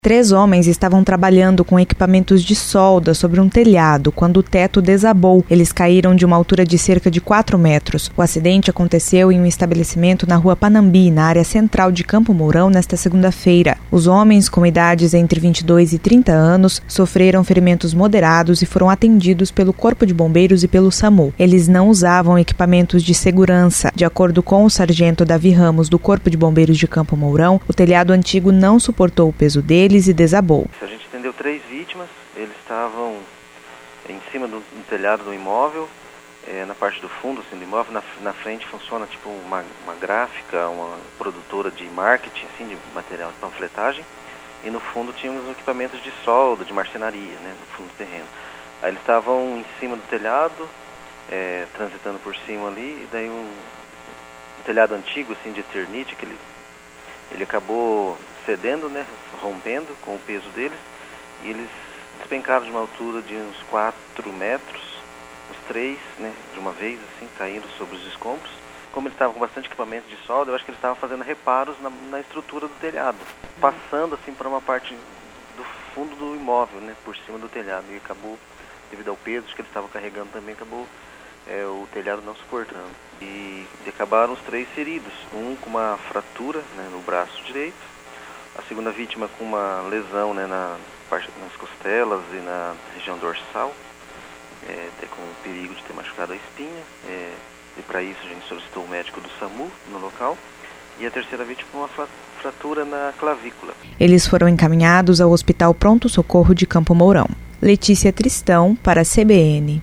3 homens estavam trabalhando com equipamentos de solda sobre um telhado quando o teto desabou. Eles caíram de uma altura de cerca de 4 metros. O acidente aconteceu em um estabelecimento na rua Panambi, na área central de Campo Mourão, nesta segunda-feira. Os homens, com idades entre 22 e 30 anos, sofreram ferimentos moderados e foram atendidos pelo Corpo de Bombeiros e pelo SAMU. Eles não usavam equipamentos de segurança. De acordo com o sargento Davi Ramos, do Corpo de Bombeiros de Campo Mourão, o telhado antigo não suportou o peso deles e desabou. A gente atendeu 3 vítimas, eles estavam em cima do telhado do imóvel, na parte do fundo assim, do imóvel, na frente funciona tipo uma gráfica, uma produtora de marketing, assim, de material de panfletagem, e no fundo tínhamos equipamentos de solda, de marcenaria, né, no fundo do terreno. Aí eles estavam em cima do telhado, transitando por cima ali, e daí um telhado antigo, assim, de eternite, que ele acabou cedendo, né, rompendo com o peso deles, e eles despencaram de uma altura de uns 4 metros, os 3, né, de uma vez, assim, caindo sobre os escombros. Como eles estavam com bastante equipamento de solda, eu acho que eles estavam fazendo reparos na estrutura do telhado, passando, assim, para uma parte do fundo do imóvel, né, por cima do telhado, e acabou, devido ao peso que eles estavam carregando também, acabou o telhado não suportando. E acabaram os 3 feridos, um com uma fratura, né, no braço direito, a segunda vítima com uma lesão, né, nas costelas e na região dorsal, até com o perigo de ter machucado a espinha, e para isso a gente solicitou o médico do SAMU no local, e a terceira vítima com uma fratura na clavícula. Eles foram encaminhados ao Hospital Pronto Socorro de Campo Mourão. Letícia Tristão, para a CBN.